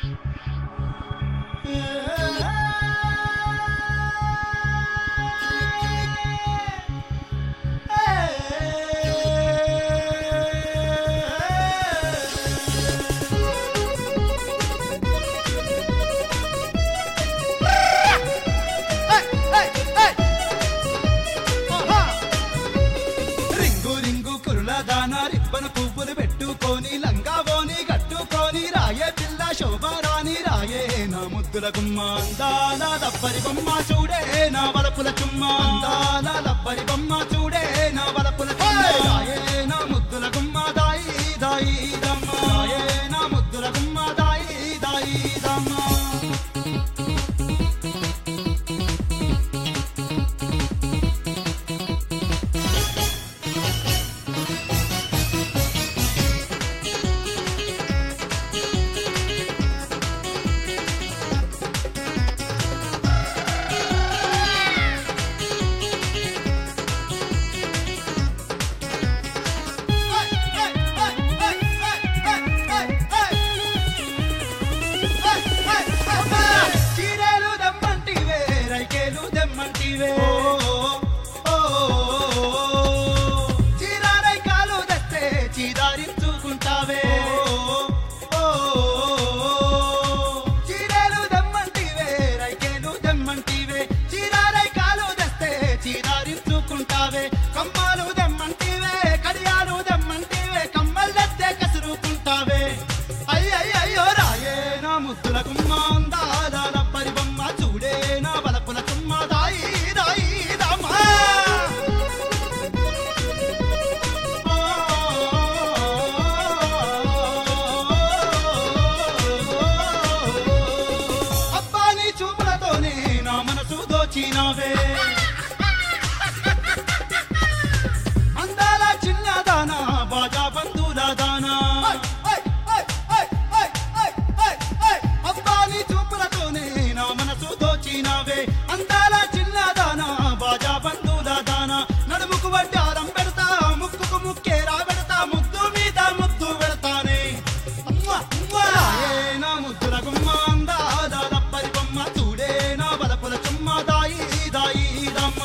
ribbon పువ్వులు పెట్టుకొని లంగావోని కట్టుకొని రాయే పిల్ల శోభారాణి రాయే నా ముద్దుల గుమ్మ అందాల లబ్బరి బొమ్మ చూడే నా వలపుల చుమ్మ అందాల లబ్బరి బొమ్మ చూడే నా వలపుల చుమ్మ రాయే నా ముద్దుల గుమ్మ దాయి దాయి దమ్మ రాయే నా ముద్దుల గుమ్మ దాయి దాయి దమ్మ చీరారై కాలు దస్తే చీదారించుకుంటావే చీరేలు దమ్మంటివే రైకేలు దమ్మంటివే చీరారై కాలు దస్తే చీదారించుకుంటావే కమ్మాలు దమ్మంటివే కడియాలు దమ్మంటివే కమ్మల్లెత్తే కసురుకుంటావే అయ్యయ్యో రాయే నా ముద్దుల గుమ్మ అందాల లబ్బరి బొమ్మ చూడే నా బలపుల చుమ్మ దాయి దాయి దమ్మా అబ్బా నీ చూపులతోనే నా మనసు దోచినావే అందాల చిన్నదానా బాజా బంధుల దానా అబ్బా నీ చూపులతోనే నా మనసు దోచినావే అందాల చిన్నదానా బాజా బంధుల దానా నడుముకు వడ్డారం పెడతా ముక్కుకు ముక్కేరా పెడతా ముద్దు మీద ముద్దు పెడతానే నా ముద్దుల గుమ్మ అందాల లబ్బరి బొమ్మ చూడే నా బలపుల చుమ్మ దాయి దాయి దమ్మ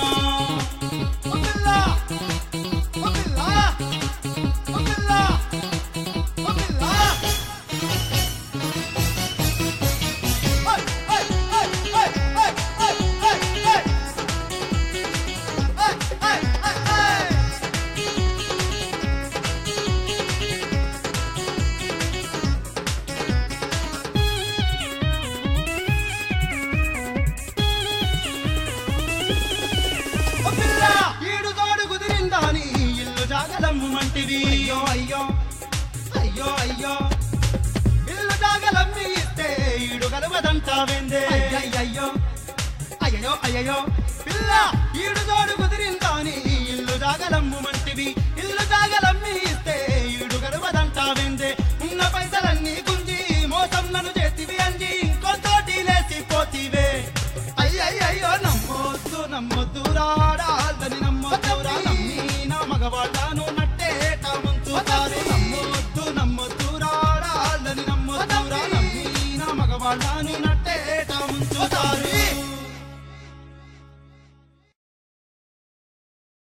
ఈడు తోడు కుదిరిందాని ఇల్లు జాగలమ్మంటివి అయ్యో అయ్యో అయ్యో అయ్యో ఇల్లు జాగలమ్మి ఇస్తే ఈడు గలవదంటావేందే అయ్యయ్యో అయ్యో అయ్యో పిల్ల ఈడు తోడు కుదిరిందాని ఇల్లు జాగలమ్మంటివి ఇల్లు జాగలమ్మి ఇస్తే ఈడు గలవదంటావేందే ఉన్న పైసలన్నీ గుంజి మోసం నన్ను చేతివి అంది ఇంకో తోటి లేసిపోతివే అయ్యయ్యో నమ్మొద్దు నమ్మొద్దు రాడాలని నమ్మొద్దు రా నమ్మి నా మగవాళ్ళను